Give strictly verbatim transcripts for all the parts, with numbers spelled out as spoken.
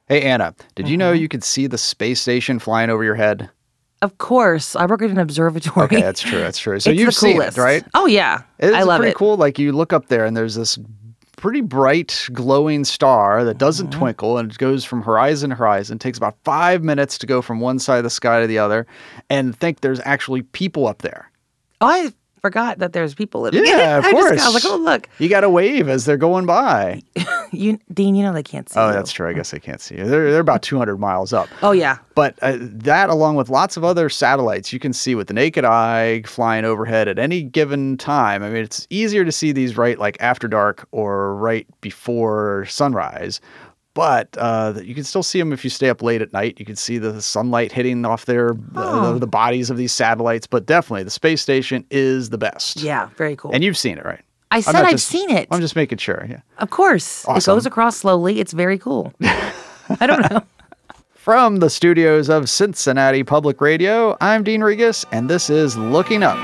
Hey, Anna, did Mm-hmm. you know you could see the space station flying over your head? Of course. I work at an observatory. Okay, that's true. That's true. So It's you've the seen it, coolest. right? Oh, yeah. It's I love pretty it. cool. Like you look up there and there's this pretty bright glowing star that doesn't Mm-hmm. twinkle and it goes from horizon to horizon. It takes about five minutes to go from one side of the sky to the other, and think there's actually people up there. Oh, I forgot that there's people living in it. Yeah, of I course. Just, I was like, oh, look. You got to wave as they're going by. You, Dean, you know they can't see Oh, you. that's true. I guess they can't see you. They're, they're about two hundred miles up. Oh, yeah. But uh, that, along with lots of other satellites, you can see with the naked eye flying overhead at any given time. I mean, it's easier to see these right like after dark or right before sunrise. But uh, you can still see them if you stay up late at night. You can see the sunlight hitting off their Oh. the, the bodies of these satellites. But definitely, the space station is the best. Yeah, very cool. And you've seen it, right? I I'm said not I've just- seen it. I'm just making sure. Yeah. Of course. It Awesome. goes across slowly. It's very cool. I don't know. From the studios of Cincinnati Public Radio, I'm Dean Regas, and this is Looking Up.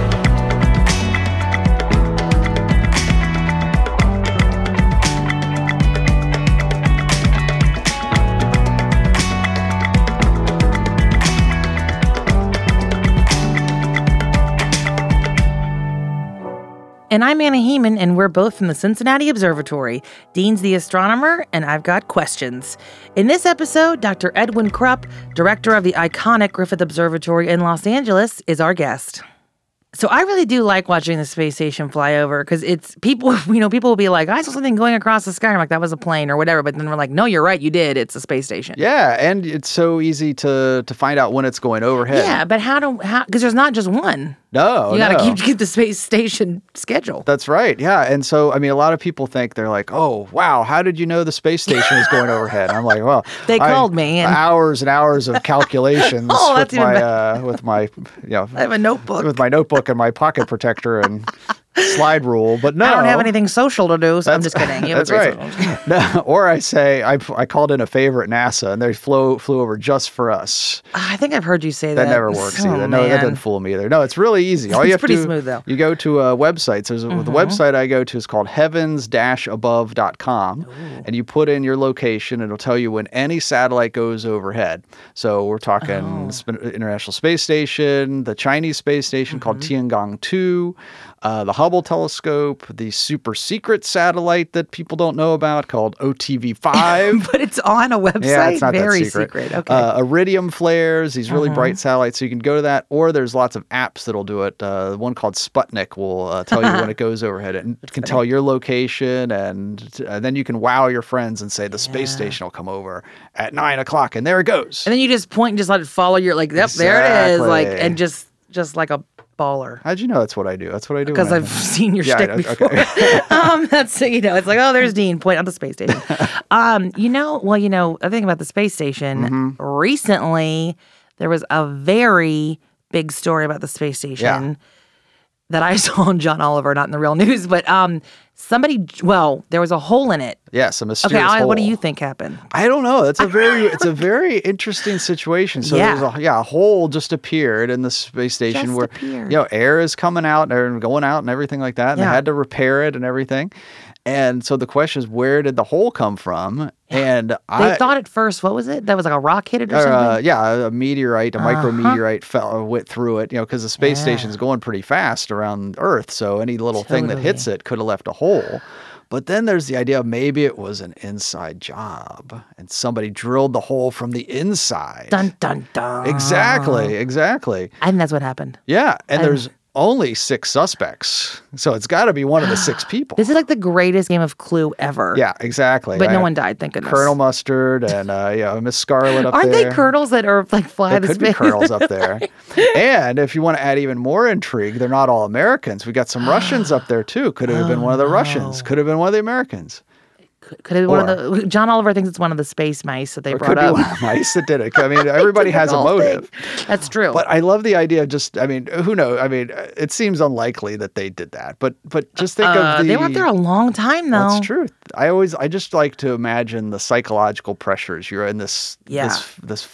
And I'm Anna Heeman, and we're both from the Cincinnati Observatory. Dean's the astronomer, and I've got questions. In this episode, Doctor Edwin Krupp, director of the iconic Griffith Observatory in Los Angeles, is our guest. So I really do like watching the space station fly over because it's people, you know, people will be like, I saw something going across the sky. I'm like, that was a plane or whatever. But then we're like, no, you're right. You did. It's a space station. Yeah, and it's so easy to to find out when it's going overhead. Yeah, but how do, how, because there's not just one. No, You got to no. keep, keep the space station schedule. That's right. Yeah. And so, I mean, a lot of people think they're like, oh, wow, how did you know the space station is going overhead? And I'm like, well, They I- called me and- hours and hours of calculations Oh, with that's even my, better. uh, with my, you know, I have a notebook. with my notebook and my pocket protector and slide rule. But no, I don't have anything social to do, so I'm That's- just kidding. You have That's a great right. social. No, or I say I, I called in a favor at NASA and they flew flew over just for us. I think I've heard you say that. That never works Oh, either. No, that man. doesn't fool me either. No, it's really easy. All you It's have pretty to smooth, though. You go to a website. So there's a, the website I go to is called heavens dash above dot com, and you put in your location. It'll tell you when any satellite goes overhead. So we're talking Oh. Sp- International Space Station, the Chinese space station called Mm-hmm. Tiangong two, uh, the Hubble telescope, the super secret satellite that people don't know about called O T V five. But it's on a website. Yeah, it's not Very that secret. Okay. Uh, iridium flares, these really Uh-huh. bright satellites. So you can go to that, or there's lots of apps that'll do it. Uh, one called Sputnik will uh, tell you when it goes overhead. It can tell your location, and uh, then you can wow your friends and say the space Yeah. station will come over at nine o'clock, and there it goes. and then you just point and just let it follow your like, yep, there it is, like, Exactly. and just just like a baller. How'd you know that's what I do? That's what I do. Because when I've I- seen your Yeah, I shtick know. before. Okay. um, that's you know, it's like, oh, there's Dean, point out the space station. um, you know, well, you know, I think about the space station. Mm-hmm. Recently, there was a very big story about the space station that I saw on John Oliver, not in the real news, but um, somebody, well, there was a hole in it. Yes, a mysterious Okay, I, what do hole. you think happened? I don't know. That's a very it's a very interesting situation. So Yeah. there's a yeah, a hole just appeared in the space station Just where appeared. you know air is coming out and going out and everything like that. And Yeah. they had to repair it and everything. And so the question is, where did the hole come from? And They I thought at first, what was it? That was like a rock hit it or uh, something? yeah, a meteorite, a Uh-huh. micrometeorite fell went through it. You know, because the space Yeah. station's going pretty fast around Earth, so any little thing that hits Totally. it could have left a hole. But then there's the idea of maybe it was an inside job and somebody drilled the hole from the inside. Dun, dun, dun. Exactly, exactly. And that's what happened. Yeah, and And- there's only six suspects, so it's got to be one of the six people. This is like the greatest game of Clue ever. Yeah, exactly. But I- no one died, thank goodness. Colonel Mustard and uh, yeah, Miss Scarlet up Aren't there. they colonels that are like fly There the could be space? colonels up there. And if you want to add even more intrigue, they're not all Americans. We got some Russians up there too. Could have been one of the Russians. Could have been one of the Americans. Could, could have been one of the John Oliver thinks it's one of the space mice that they Or brought could be up. one of the mice that did it. I mean, everybody has a The whole motive. thing. That's true. But I love the idea of just, I mean, who knows? I mean, it seems unlikely that they did that. But but just think uh, of the... they were up there a long time though. That's true. I always, I just like to imagine the psychological pressures. You're in this, Yeah. this, this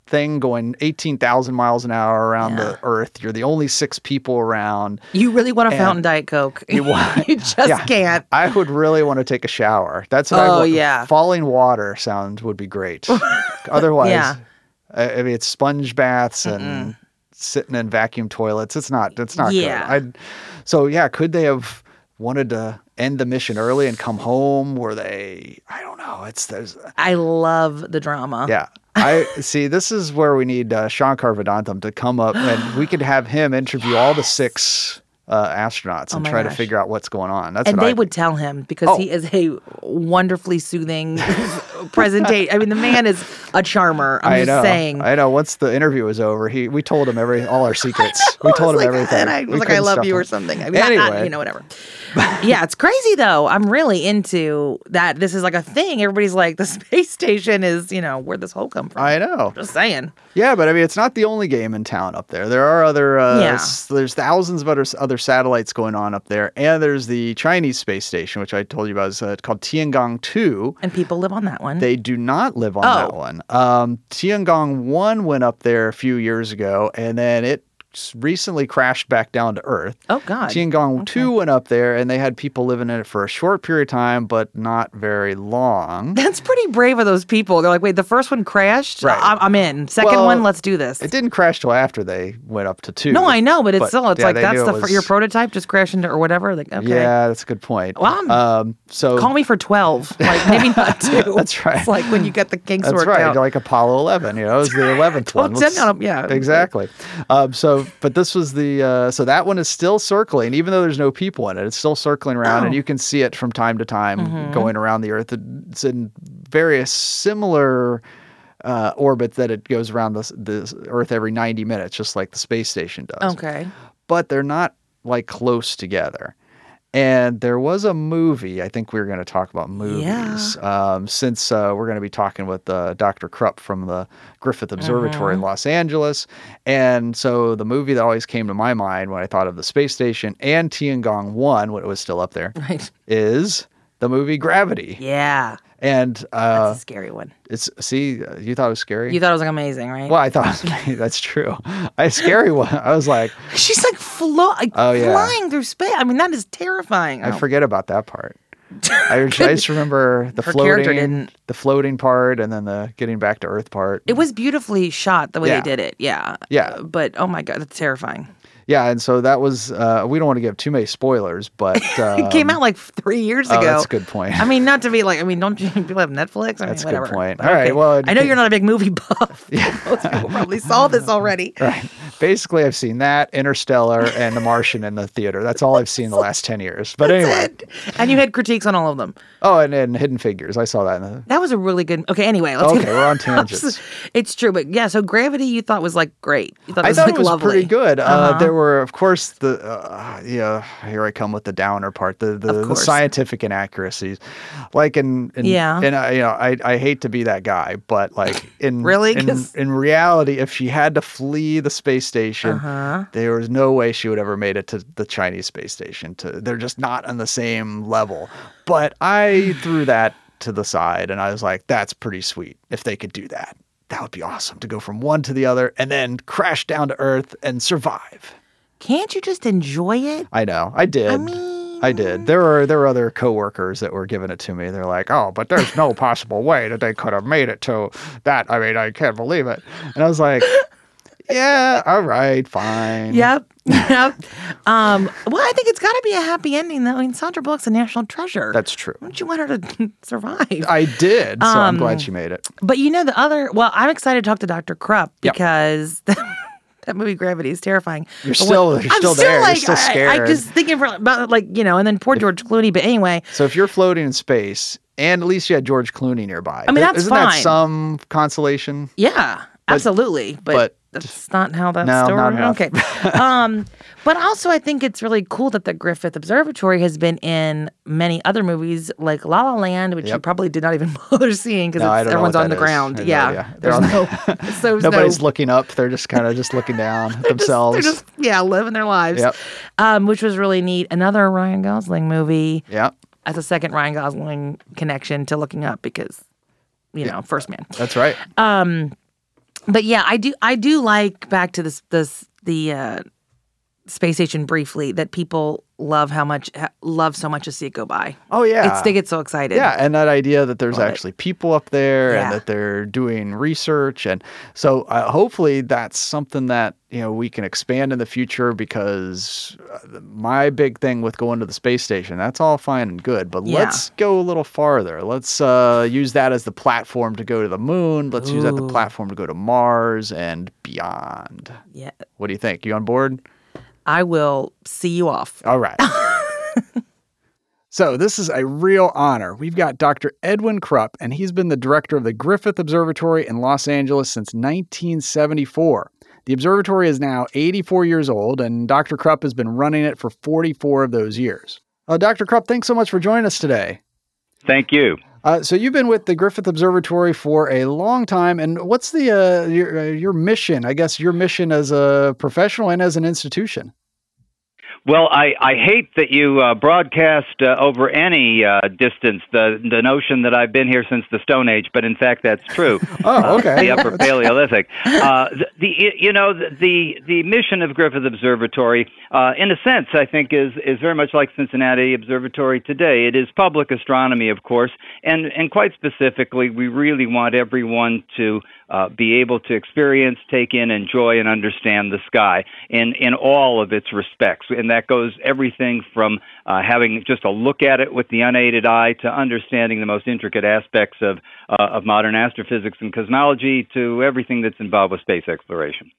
thing going eighteen thousand miles an hour around Yeah. the Earth. You're the only six people around. You really want a And fountain Diet Coke. You, want, you just yeah. can't. I would really want to take a shower. That's what I Oh, want. yeah. Falling water sound would be great. Otherwise, Yeah. I, I mean, it's sponge baths and Mm-mm. sitting in vacuum toilets. It's not. It's not Yeah. good. I'd, so yeah, could they have wanted to end the mission early and come home? Were they? I don't know. It's there's. I love the drama. Yeah. I see. This is where we need uh, Shankar Vedantam to come up, and we could have him interview yes. all the six uh, astronauts and oh try gosh. to figure out what's going on. That's and what they I, would tell him because oh. he is a wonderfully soothing presentation. I mean, the man is a charmer. I'm I just know. saying. I know. Once the interview was over, he we told him every all our secrets. We told him like, everything. And I was we like, I love you him. or something. I mean, anyway, not, not, you know, whatever. Yeah, it's crazy though. I'm really into that. This is like a thing. Everybody's like, the space station is, you know, where'd this hole come from? I know. Just saying. Yeah, but I mean, it's not the only game in town up there. There are other. Uh, Yeah. s- There's thousands of other other satellites going on up there, and there's the Chinese space station, which I told you about. Is uh, called Tiangong two. And people live on that one. They do not live on Oh. that one. Um, Tiangong one went up there a few years ago, and then it s- recently crashed back down to Earth. oh, God. Tiangong Okay. two went up there, and they had people living in it for a short period of time, but not very long. That's pretty brave of those people. They're like, wait, the first one crashed? Right. I'm, I'm in. Second Well, one, let's do this. It didn't crash till after they went up to two. No, I know, but it's But, still, it's yeah, like, they that's knew the it fir- was- your prototype just crashed into or whatever. Like, okay. Yeah, that's a good point. Well, I'm- um, so Call me for twelve. Like, maybe not two. That's right. It's like when you get the kinks That's worked right, out. like Apollo eleven. You know, it was the eleventh Well, one. ten Let's- on 'em, yeah. exactly. Um, so, but this was the uh, so that one is still circling, even though there's no people in it. It's still circling around, Oh. and you can see it from time to time Mm-hmm. going around the Earth. It's in various similar uh, orbits that it goes around the, the Earth every ninety minutes, just like the space station does. Okay. But they're not like close together. And there was a movie. I think we were going to talk about movies um, since uh, we're going to be talking with uh, Doctor Krupp from the Griffith Observatory in Los Angeles. And so the movie that always came to my mind when I thought of the space station and Tiangong one, when it was still up there, Right. is the movie Gravity. Yeah. And uh, That's a scary one. it's see, uh, you thought it was scary? You thought it was like amazing, right? well, I thought that's true. A scary one. I was like, She's like, flo- like Oh, yeah. flying through space. I mean, that is terrifying. I Oh. forget about that part. I, I just remember the Her character floating, didn't. the floating part, and then the getting back to Earth part. It was beautifully shot the way Yeah. they did it. Yeah. Yeah. Uh, But oh my God, that's terrifying. Yeah, and so that was. Uh, we don't want to give too many spoilers, but um, It came out like three years oh, ago. that's a good point. I mean, not to be like, I mean, don't you people have Netflix? I That's a mean, good whatever. point. But All right, okay. well, it- I know you're not a big movie buff. Most people probably saw this already. Right. Basically, I've seen that, Interstellar, and The Martian in the theater. That's all I've seen the last ten years. But That's anyway. it. And you had critiques on all of them. Oh, and, and Hidden Figures. I saw that in the. That was a really good. Okay, anyway, let's Okay, get we're on tangents. It's true, but yeah. So Gravity, you thought was like great. You thought it I was thought like it was lovely. pretty good. Uh, Uh-huh. there were, of course, the uh, yeah. Here I come with the downer part, the the, Of the course. scientific inaccuracies, like in, in Yeah. And I, you know, I I hate to be that guy, but like in Really? in, 'Cause- in reality, if she had to flee the space station, Uh-huh. there was no way she would ever made it to the Chinese space station. To they're just not on the same level. But I threw that to the side, and I was like, that's pretty sweet if they could do that. That would be awesome to go from one to the other and then crash down to Earth and survive. Can't you just enjoy it? I know. I did. I mean, I did. There were there were other coworkers that were giving it to me. They're like, "Oh, but there's no possible way that they could have made it to that. I mean, I can't believe it." And I was like, "Yeah, all right, fine." Yep. Yep. Um, well, I think it's got to be a happy ending, though. I mean, Sandra Bullock's a national treasure. That's true. Don't you want her to survive? I did, so I'm Um, glad she made it. But you know, the other, well, I'm excited to talk to Doctor Krupp Yep. because that movie Gravity is terrifying. You're But still- when- you're I'm still there. You're Like, still I- I, scared. just thinking for, about, like, you know, and then poor George Clooney. But anyway, So if you're floating in space, and at least you had George Clooney nearby, I mean, that's isn't that fine. some consolation? yeah, absolutely. But, but- that's not how that No, story. not enough. Okay. um, but also, I think it's really cool that the Griffith Observatory has been in many other movies, like La La Land, which you Yep. probably did not even bother seeing because No, I don't know everyone's what on the that is. I ground. have no Yeah, idea. They're there's on- no, so there's Nobody's no, looking up. They're just kind of just looking down at They're just- themselves. They're just, yeah, living their lives. Yep. Um, which was really neat. Another Ryan Gosling movie Yeah, as a second Ryan Gosling connection to Looking Up because, you know, First Man. that's right. Um, But yeah, I do. I do like back to this this the uh, space station briefly that people love how much ha- love so much to see it go by. Oh yeah, it's, they get so excited. Yeah, and that idea that there's Love actually it. people up there yeah. and that they're doing research, and so uh, hopefully that's something that you know we can expand in the future. Because uh, my big thing with going to the space station, that's all fine and good, but yeah. let's go a little farther. Let's uh, use that as the platform to go to the moon. Let's Ooh. use that the platform to go to Mars and beyond. Yeah. What do you think? You on board? I will see you off. All right. So this is a real honor. We've got Doctor Edwin Krupp, and he's been the director of the Griffith Observatory in Los Angeles since nineteen seventy-four. The observatory is now eighty-four years old, and Doctor Krupp has been running it for forty-four of those years. Uh, Doctor Krupp, thanks so much for joining us today. Thank you. Uh, so you've been with the Griffith Observatory for a long time, and what's the uh, your, uh, your mission, I guess your mission as a professional and as an institution? Well, I, I hate that you uh, broadcast uh, over any uh, distance the the notion that I've been here since the Stone Age, but in fact that's true. Oh, okay. Uh, the Upper Paleolithic. Uh, the, the you know the the mission of Griffith Observatory, uh, in a sense, I think is is very much like Cincinnati Observatory today. It is public astronomy, of course, and and quite specifically, we really want everyone to Uh, be able to experience, take in, enjoy, and understand the sky in, in all of its respects. And that goes everything from uh, having just a look at it with the unaided eye to understanding the most intricate aspects of, uh, of modern astrophysics and cosmology to everything that's involved with space exploration.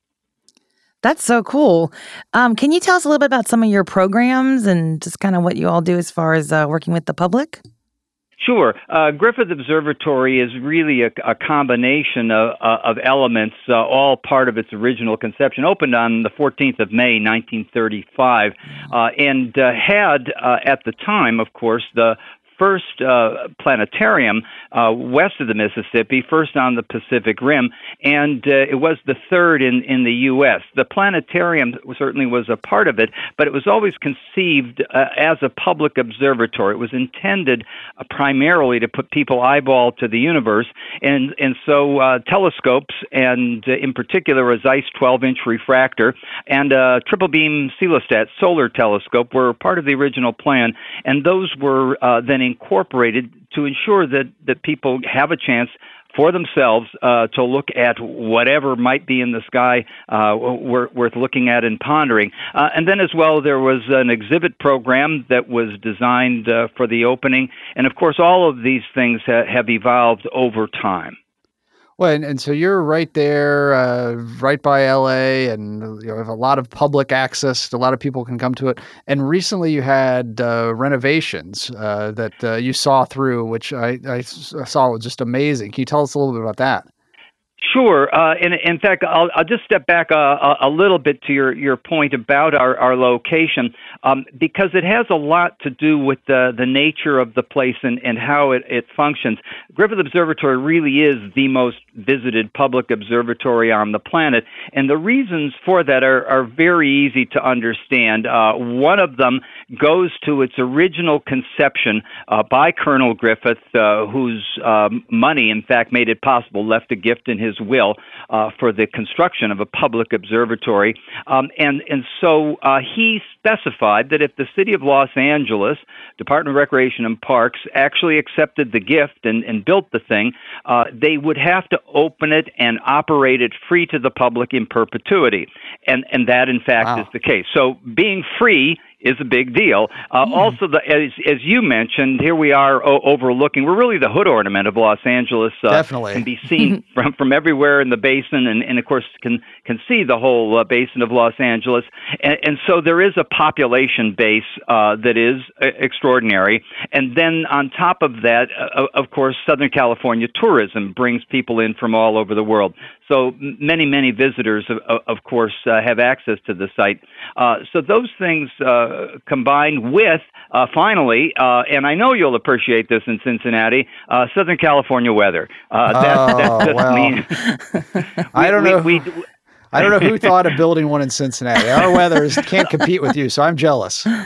That's so cool. Um, can you tell us a little bit about some of your programs and just kind of what you all do as far as uh, working with the public? Sure. Uh, Griffith Observatory is really a, a combination of, uh, of elements, uh, all part of its original conception. Opened on the fourteenth of May, nineteen thirty-five, uh, and uh, had, uh, at the time, of course, the first uh, planetarium uh, west of the Mississippi, first on the Pacific Rim, and uh, it was the third in, in the U S. The planetarium certainly was a part of it, but it was always conceived uh, as a public observatory. It was intended uh, primarily to put people eyeball to the universe, and, and so uh, telescopes, and uh, in particular a Zeiss twelve-inch refractor and a triple beam Celestat solar telescope were part of the original plan, and those were uh, then incorporated to ensure that, that people have a chance for themselves uh, to look at whatever might be in the sky uh, worth, worth looking at and pondering. Uh, and then as well, there was an exhibit program that was designed uh, for the opening. And of course, all of these things ha- have evolved over time. Well, and, and so you're right there, uh, right by L A, and you know, have a lot of public access. A lot of people can come to it. And recently, you had uh, renovations uh, that uh, you saw through, which I, I saw was just amazing. Can you tell us a little bit about that? Sure. Uh, in, in fact, I'll, I'll just step back a, a, a little bit to your, your point about our, our location, um, because it has a lot to do with the, the nature of the place and, and how it, it functions. Griffith Observatory really is the most visited public observatory on the planet, and the reasons for that are, are very easy to understand. Uh, one of them goes to its original conception uh, by Colonel Griffith, uh, whose um, money, in fact, made it possible, left a gift in his will uh, for the construction of a public observatory. Um, and, and so uh, he specified that if the city of Los Angeles, Department of Recreation and Parks, actually accepted the gift and, and built the thing, uh, they would have to open it and operate it free to the public in perpetuity. And, and that, in fact, wow. is the case. So being free is a big deal. Uh, mm. Also, the, as, as you mentioned, here we are o- overlooking, we're really the hood ornament of Los Angeles. Uh, Definitely. Can be seen from, from everywhere in the basin, and, and of course can, can see the whole uh, basin of Los Angeles. And, and so there is a population base uh, that is uh, extraordinary. And then on top of that, uh, of course, Southern California tourism brings people in from all over the world. So many, many visitors, of, of course, uh, have access to the site. Uh, so those things uh, combined with, uh, finally, uh, and I know you'll appreciate this in Cincinnati, uh, Southern California weather. Uh, that, oh, that just well. means I don't know. We, who, we, I don't know who thought of building one in Cincinnati. Our weather is, can't compete with you, so I'm jealous.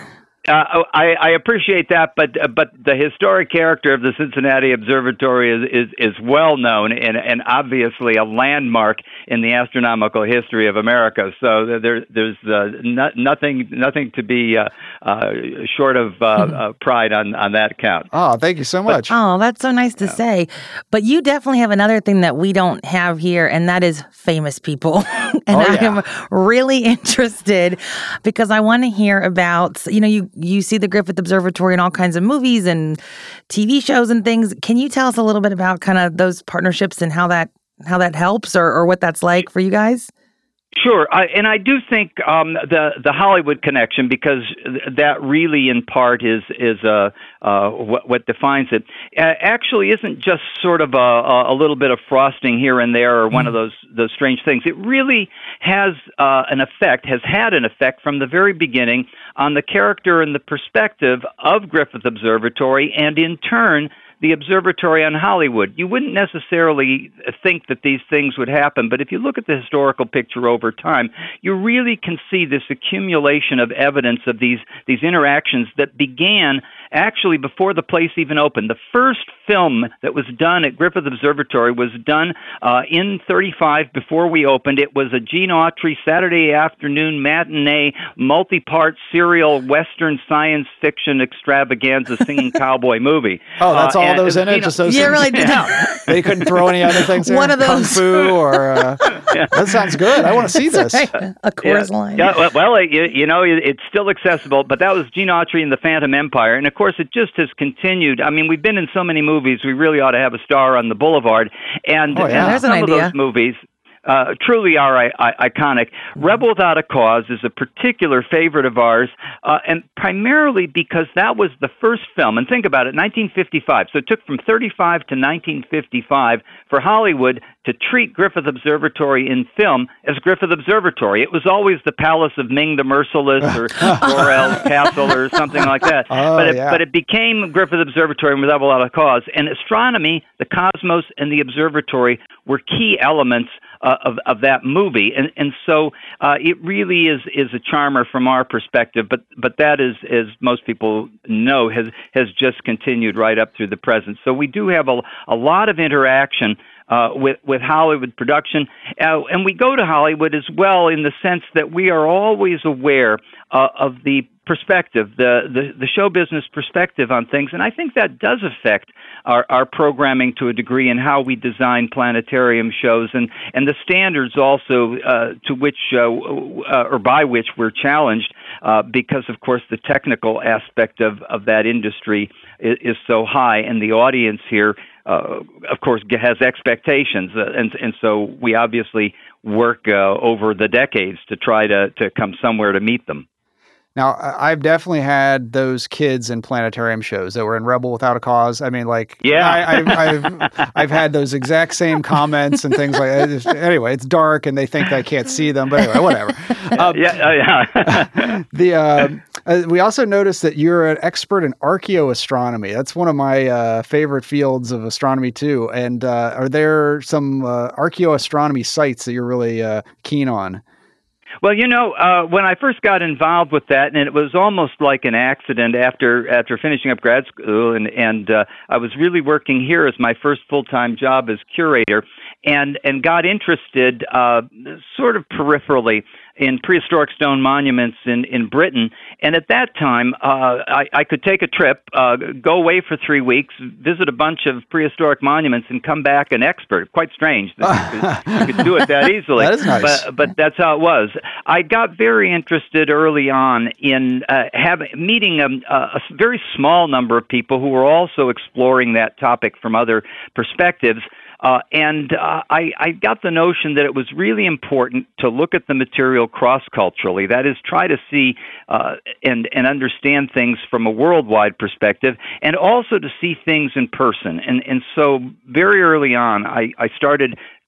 Uh, I, I appreciate that, but uh, but the historic character of the Cincinnati Observatory is is, is well known and, and obviously a landmark in the astronomical history of America. So there there's uh, no, nothing nothing to be uh, uh, short of uh, uh, pride on, on that count. Oh, thank you so much. But, oh, that's so nice to yeah. say. But you definitely have another thing that we don't have here, and that is famous people. and oh, I yeah. am really interested because I want to hear about, you know, you You see the Griffith Observatory in all kinds of movies and T V shows and things. Can you tell us a little bit about kind of those partnerships and how that how that helps or, or what that's like for you guys? Sure, I, and I do think um, the the Hollywood connection, because that really, in part, is is uh, uh, what, what defines it. Uh, actually, isn't just sort of a, a little bit of frosting here and there, or one mm. of those those strange things. It really has uh, an effect, has had an effect from the very beginning on the character and the perspective of Griffith Observatory, and in turn, the observatory on Hollywood. You wouldn't necessarily think that these things would happen, but if you look at the historical picture over time, you really can see this accumulation of evidence of these, these interactions that began actually before the place even opened. The first film that was done at Griffith Observatory was done uh, in thirty-five before we opened. It was a Gene Autry Saturday afternoon matinee, multi-part serial Western science fiction extravaganza singing cowboy movie. Oh, that's uh, all those in it? Know, just those yeah, things? really did. No. They couldn't throw any other things in? One of those. Kung Fu or... Uh, yeah. That sounds good. I want to see this. Right. A chorus yeah. line. Yeah, well, it, you, you know, it's still accessible, but that was Gene Autry and the Phantom Empire. And, of course, it just has continued. I mean, we've been in so many movies, we really ought to have a star on the boulevard. And, oh, yeah. and There's some an of idea. those movies uh, truly are I- I- iconic. Mm-hmm. Rebel Without a Cause is a particular favorite of ours, uh, and primarily because that was the first film. And think about it, nineteen fifty-five. So it took from thirty-five to nineteen fifty-five for Hollywood to treat Griffith Observatory in film as Griffith Observatory. It was always the Palace of Ming the Merciless or Dorel's Castle or something like that. Oh, but, it, yeah. but it became Griffith Observatory with Rebel Without a Cause. And astronomy, the cosmos, and the observatory were key elements uh, of, of that movie. And, and so uh, it really is, is a charmer from our perspective. But, but that is, as most people know, has, has just continued right up through the present. So we do have a, a lot of interaction Uh, with, with Hollywood production. Uh, and we go to Hollywood as well in the sense that we are always aware uh, of the perspective, the, the, the show business perspective on things. And I think that does affect our, our programming to a degree in how we design planetarium shows and, and the standards also uh, to which uh, uh, or by which we're challenged uh, because, of course, the technical aspect of, of that industry is, is so high, and the audience here Uh, of course, has expectations, uh, and and so we obviously work uh, over the decades to try to, to come somewhere to meet them. Now, I've definitely had those kids in planetarium shows that were in Rebel Without a Cause. I mean, like, yeah, I, I've, I've I've had those exact same comments and things like that. Anyway, it's dark and they think they can't see them, but anyway, whatever. Um, yeah, uh, yeah. the uh, uh, we also noticed that you're an expert in archaeoastronomy. That's one of my uh, favorite fields of astronomy too. And uh, are there some uh, archaeoastronomy sites that you're really uh, keen on? Well, you know, uh, when I first got involved with that, and it was almost like an accident after after finishing up grad school, and and uh, I was really working here as my first full-time job as curator, and and got interested uh, sort of peripherally in prehistoric stone monuments in, in Britain. And at that time, uh, I, I could take a trip, uh, go away for three weeks, visit a bunch of prehistoric monuments, and come back an expert. Quite strange that you could, you could do it that easily. That is nice. But, but that's how it was. I got very interested early on in uh, having meeting a, a very small number of people who were also exploring that topic from other perspectives. Uh, and uh, I, I got the notion that it was really important to look at the material cross-culturally. That is, try to see uh, and, and understand things from a worldwide perspective, and also to see things in person. And, and so very early on, I, I started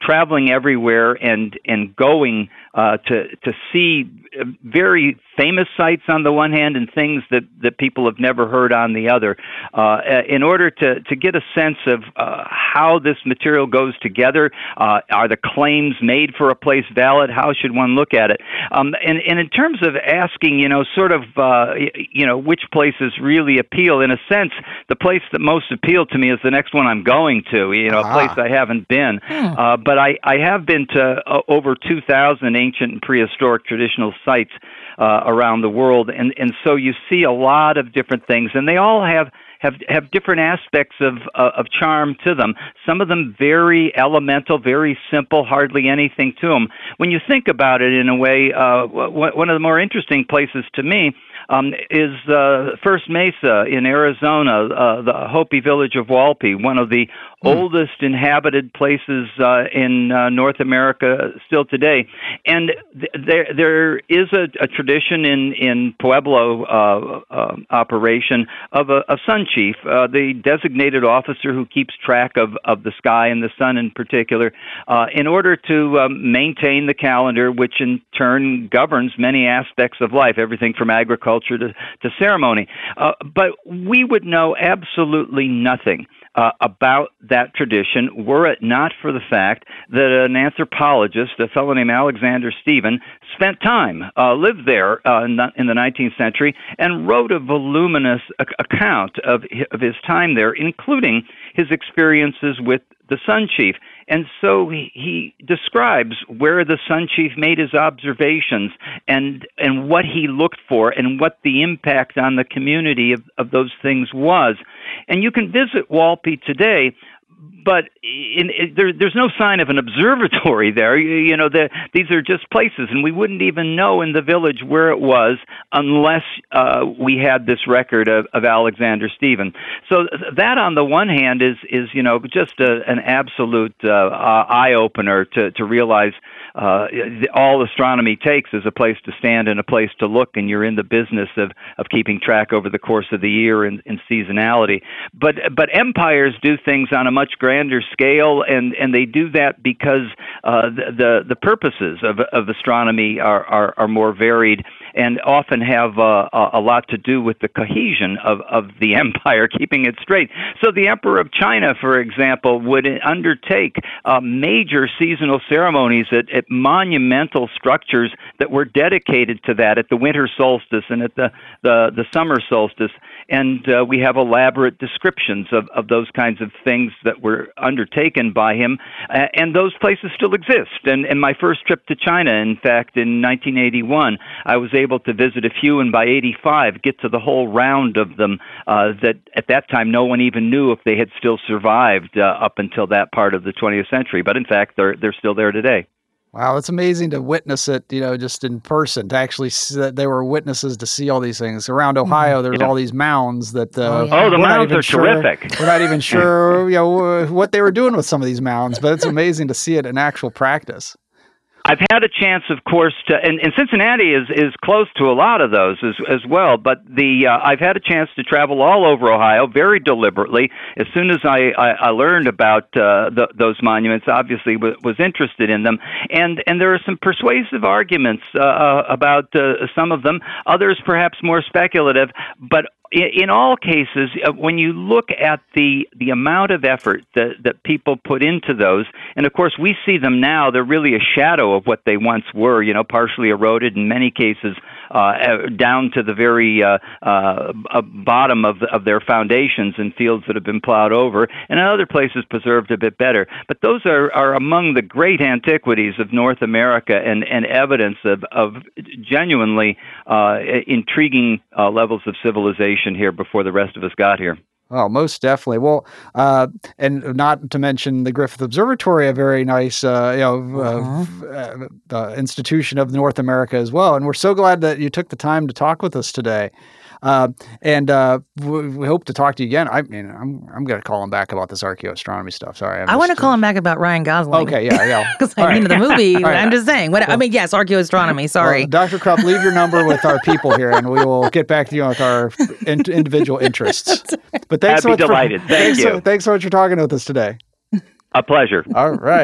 traveling everywhere and and going uh, to to see very famous sites on the one hand and things that, that people have never heard on the other, uh, in order to, to get a sense of uh, how this material goes together. Uh, are the claims made for a place valid? How should one look at it? Um, and, and in terms of asking, you know, sort of, uh, you know, which places really appeal, in a sense, the place that most appealed to me is the next one I'm going to, you know, uh-huh. a place I haven't been. Hmm. Uh, but I, I have been to uh, over two thousand ancient and prehistoric traditional sites uh, around the world, and, and so you see a lot of different things, and they all have have, have different aspects of uh, of charm to them. Some of them very elemental, very simple, hardly anything to them. When you think about it in a way, uh, w- one of the more interesting places to me Um, is uh, First Mesa in Arizona, uh, the Hopi village of Walpi, one of the mm. oldest inhabited places uh, in uh, North America still today. And th- there there is a, a tradition in, in Pueblo uh, uh, operation of a, a sun chief, uh, the designated officer who keeps track of, of the sky and the sun in particular, uh, in order to um, maintain the calendar, which in turn governs many aspects of life, everything from agriculture To, to ceremony. Uh, but we would know absolutely nothing uh, about that tradition were it not for the fact that an anthropologist, a fellow named Alexander Stephen, spent time, uh, lived there uh, in the nineteenth century, and wrote a voluminous ac- account of, of his time there, including his experiences with the Sun Chief. And so he, he describes where the Sun Chief made his observations and and what he looked for and what the impact on the community of, of those things was. And you can visit Walpi today, but in, in, there, there's no sign of an observatory there. You, you know, the, these are just places, and we wouldn't even know in the village where it was unless uh, we had this record of, of Alexander Stephen. So that, on the one hand, is is you know just a, an absolute uh, uh, eye opener to to realize uh, all astronomy takes is a place to stand and a place to look, and you're in the business of of keeping track over the course of the year in, in seasonality. But but empires do things on a much grander scale, and, and they do that because uh, the, the the purposes of of astronomy are, are, are more varied and often have uh, a lot to do with the cohesion of, of the empire, keeping it straight. So the Emperor of China, for example, would undertake uh, major seasonal ceremonies at, at monumental structures that were dedicated to that at the winter solstice and at the, the, the summer solstice. And uh, we have elaborate descriptions of, of those kinds of things that were undertaken by him. Uh, and those places still exist. And in my first trip to China, in fact, in nineteen eighty-one, I was able to visit a few, and by eighty-five, get to the whole round of them uh, that at that time no one even knew if they had still survived uh, up until that part of the twentieth century. But in fact, they're they're still there today. Wow, it's amazing to witness it, you know, just in person, to actually see that they were witnesses to see all these things. Around Ohio, there's yeah. all these mounds that... Uh, oh, yeah. oh, the mounds are sure, terrific. We're not even sure, you know, what they were doing with some of these mounds, but it's amazing to see it in actual practice. I've had a chance, of course, to, and, and Cincinnati is, is close to a lot of those as, as well, but the uh, I've had a chance to travel all over Ohio very deliberately. As soon as I, I, I learned about uh, the, those monuments, obviously w- was interested in them, and, and there are some persuasive arguments uh, uh, about uh, some of them, others perhaps more speculative, but in all cases, when you look at the the amount of effort that, that people put into those, and of course we see them now, they're really a shadow of what they once were, you know, partially eroded in many cases uh, down to the very uh, uh, bottom of, the, of their foundations in fields that have been plowed over, and in other places preserved a bit better. But those are, are among the great antiquities of North America and, and evidence of, of genuinely uh, intriguing uh, levels of civilization here before the rest of us got here. Oh, most definitely. Well, uh, and not to mention the Griffith Observatory, a very nice, uh, you know, uh-huh. uh, uh, institution of North America as well. And we're so glad that you took the time to talk with us today. Uh, and uh, we, we hope to talk to you again. I mean, I'm I'm going to call him back about this archaeoastronomy stuff. Sorry, I'm I want to call him back about Ryan Gosling. Okay, yeah, yeah. Because I mean, right. the movie. Right. I'm just saying. What well, I mean, yes, archaeoastronomy. Sorry, well, Doctor Krupp, leave your number with our people here, and we will get back to you with our in, individual interests. But thanks I'd so much be delighted. For, Thank thanks you. So, thanks so much for talking with us today. A pleasure. All right.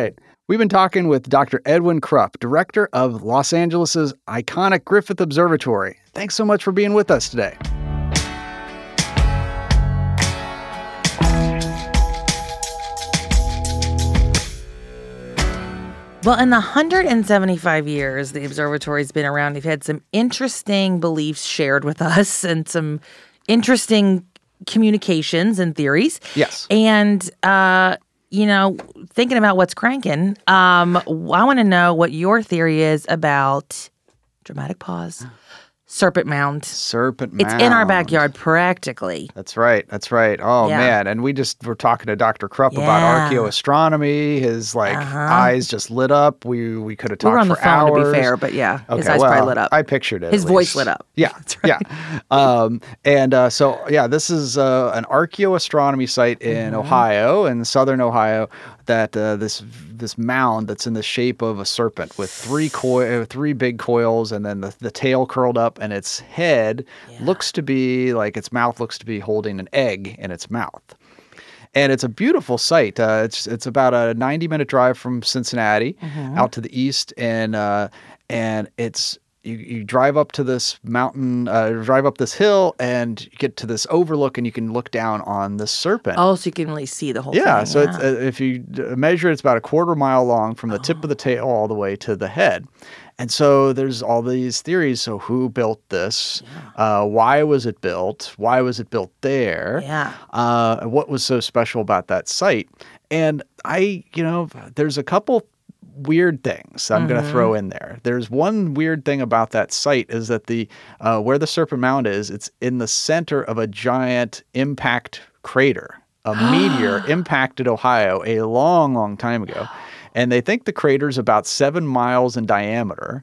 We've been talking with Doctor Edwin Krupp, director of Los Angeles' iconic Griffith Observatory. Thanks so much for being with us today. Well, in the one hundred seventy-five years the observatory's been around, we've had some interesting beliefs shared with us and some interesting communications and theories. Yes. And, uh, you know, thinking about what's cranking, um, I want to know what your theory is about, dramatic pause, Serpent Mound. Serpent Mound. It's in our backyard practically. That's right. That's right. Oh, Yeah. man. And we just were talking to Doctor Krupp about Yeah. archaeoastronomy. His, like, Uh-huh. eyes just lit up. We we could have We were talked on the for phone, hours. to be fair, but yeah, his Okay, eyes well, probably lit up. I pictured it. His at voice least. lit up. Yeah, yeah. Um, and uh, so, yeah, this is uh, an archaeoastronomy site in Mm-hmm. Ohio, in southern Ohio, that uh, this this mound that's in the shape of a serpent with three coil, three big coils, and then the, the tail curled up, and its head Yeah. looks to be like its mouth looks to be holding an egg in its mouth. And it's a beautiful site. Uh, it's it's about a ninety minute drive from Cincinnati, Mm-hmm. out to the east, and uh, and it's you, you drive up to this mountain, uh, drive up this hill, and you get to this overlook, and you can look down on this serpent. Oh, so you can really see the whole yeah, thing. so It's, uh, if you d- measure, it's about a quarter mile long from the tip of the tail all the way to the head. And so there's all these theories. So who built this? Uh, why was it built? Why was it built there? Yeah. Uh, what was so special about that site? And I, you know, there's a couple weird things I'm going to throw in there. There's one weird thing about that site is that the uh, where the Serpent Mound is, it's in the center of a giant impact crater. A meteor impacted Ohio a long, long time ago. And they think the crater's about seven miles in diameter,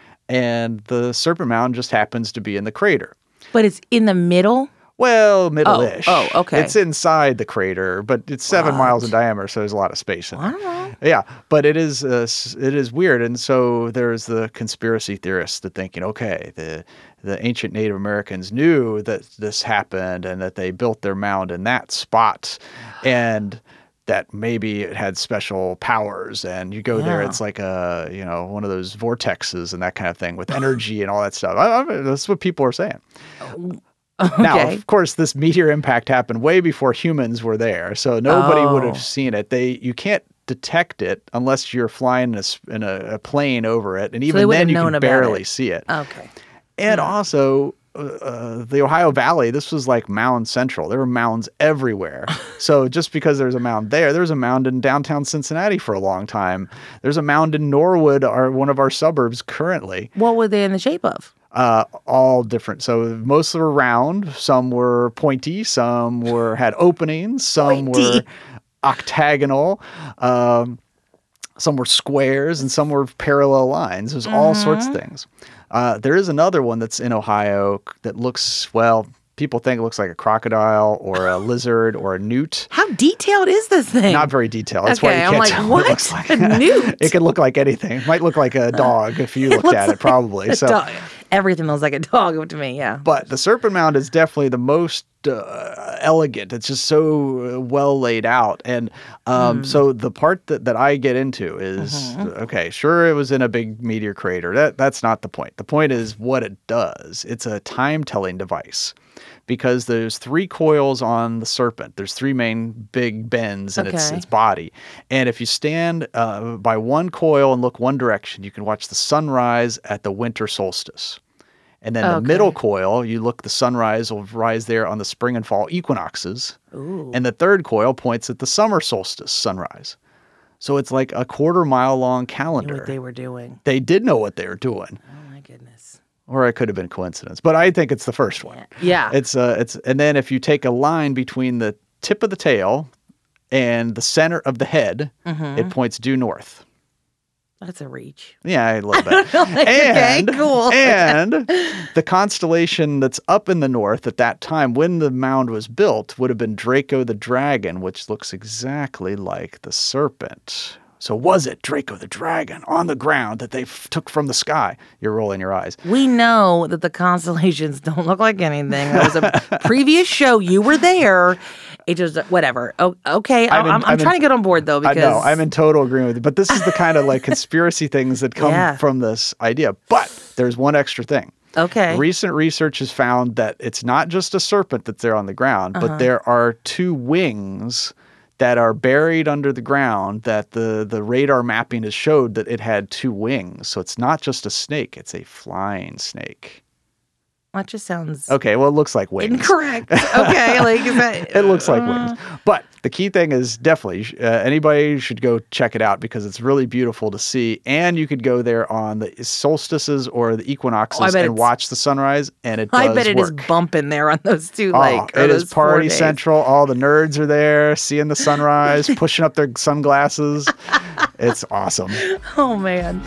and the Serpent Mound just happens to be in the crater. But it's in the middle? Well, middle-ish. Oh, oh, okay. It's inside the crater, but it's seven What? miles in diameter, so there's a lot of space in I there. don't know. Yeah, but it is uh, s- it is weird, and so there's the conspiracy theorists that thinking, okay, the the ancient Native Americans knew that this happened and that they built their mound in that spot, and that maybe it had special powers, and you go there, Yeah. it's like a you know one of those vortexes and that kind of thing with energy and all that stuff. I, I, that's what people are saying. Now, Okay. of course, this meteor impact happened way before humans were there, so nobody would Oh. have seen it. They you can't detect it unless you're flying in a, s- in a, a plane over it, and they even wouldn't then you have known can about barely it. see it. Okay. And also, uh, uh, the Ohio Valley, this was like Mound Central. There were mounds everywhere. So just because there's a mound there, there's a mound in downtown Cincinnati for a long time. There's a mound in Norwood, our one of our suburbs currently. What were they in the shape of? Uh, all different. So most were round, some were pointy, some were had openings, some Pointy. were octagonal, um, some were squares, and some were parallel lines. There's all sorts of things. Uh, there is another one that's in Ohio that looks, well, people think it looks like a crocodile or a lizard or a newt. How detailed is this thing? Not very detailed. That's why Okay, you I'm can't like, tell what? what it looks like. A newt? It could look like anything. It might look like a dog if you looked looks at it, probably. A So. dog. Everything looks like a dog to me, yeah. But the Serpent Mound is definitely the most uh, elegant. It's just so uh, well laid out. And um, so the part that, that I get into is, okay, sure, it was in a big meteor crater. That That's not the point. The point is what it does. It's a time-telling device because there's three coils on the serpent. There's three main big bends in its, Okay. its body. And if you stand uh, by one coil and look one direction, you can watch the sunrise at the winter solstice. And then the Okay. middle coil, you look, the sunrise will rise there on the spring and fall equinoxes. Ooh. And the third coil points at the summer solstice sunrise. So it's like a quarter mile long Knew calendar. what they were doing. They did know what they were doing. Oh my goodness. Or it could have been coincidence. But I think it's the first one. Yeah. It's uh it's and then if you take a line between the tip of the tail and the center of the head, Mm-hmm. it points due north. That's a reach. Yeah, a little bit. Like, okay, and, cool. and the constellation that's up in the north at that time when the mound was built would have been Draco the Dragon, which looks exactly like the serpent. So was it Draco the Dragon on the ground that they f- took from the sky? You're rolling your eyes. We know that the constellations don't look like anything. There was a previous show. You were there. H O, whatever. Oh, okay. I'm, I'm in- I'm, I'm I'm in- trying to get on board though I because know, I'm in total agreement with you. But this is the kind of like conspiracy things that come Yeah. from this idea. But there's one extra thing. Okay. Recent research has found that it's not just a serpent that's there on the ground, Uh-huh. but there are two wings that are buried under the ground that the, the radar mapping has showed that it had two wings. So it's not just a snake, it's a flying snake. That just sounds Okay, well, it looks like wings. incorrect. Okay, like is that? It looks like uh, wings. But the key thing is definitely uh, anybody should go check it out because it's really beautiful to see. And you could go there on the solstices or the equinoxes Oh, I bet and it's- watch the sunrise, and it does I bet it is work. bumping there on those two. Oh, Like or it is those four party days. central. All the nerds are there, seeing the sunrise, pushing up their sunglasses. It's awesome. Oh man.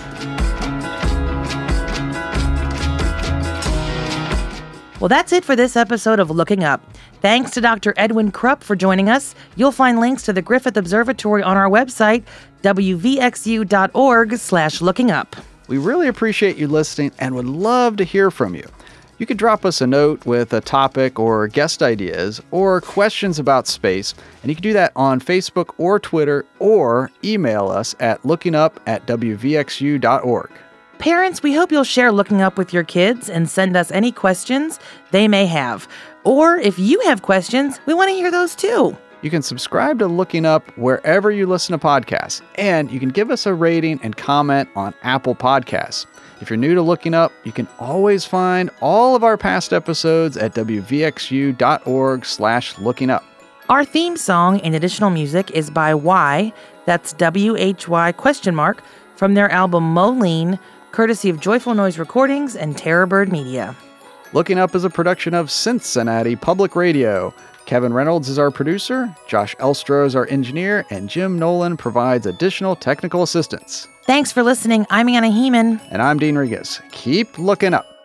Well, that's it for this episode of Looking Up. Thanks to Doctor Edwin Krupp for joining us. You'll find links to the Griffith Observatory on our website, w v x u dot org slash looking up. We really appreciate you listening and would love to hear from you. You could drop us a note with a topic or guest ideas or questions about space, and you can do that on Facebook or Twitter or email us at lookingup at w v x u dot org. Parents, we hope you'll share Looking Up with your kids and send us any questions they may have. Or if you have questions, we want to hear those too. You can subscribe to Looking Up wherever you listen to podcasts, and you can give us a rating and comment on Apple Podcasts. If you're new to Looking Up, you can always find all of our past episodes at w v x u dot org slash looking up. Our theme song and additional music is by Y, that's W H Y question mark, from their album Moline, courtesy of Joyful Noise Recordings and Terrorbird Media. Looking Up is a production of Cincinnati Public Radio. Kevin Reynolds is our producer, Josh Elstro is our engineer, and Jim Nolan provides additional technical assistance. Thanks for listening. I'm Anna Heeman. And I'm Dean Regas. Keep looking up.